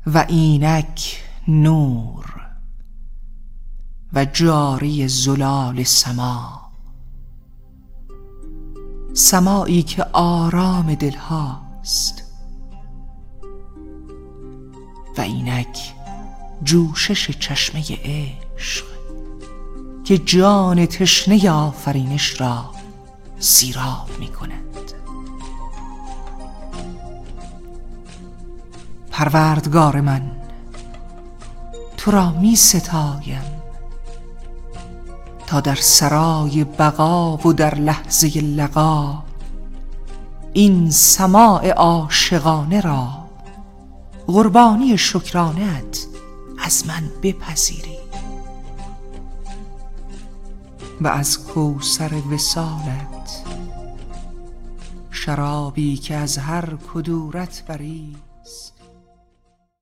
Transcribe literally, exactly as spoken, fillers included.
و اینک نور و جاری زلال سما، سمایی که آرام دل هاست. و اینک جوشش چشمه عشق که جان تشنه آفرینش را سیراب می کند. پروردگار من، تو را می ستایم تا در سرای بقا و در لحظه لقا این سماع عاشقانه را قربانی شکرانه‌ات از من بپذیری و از کوثر وصالت شرابی که از هر کدورت بریز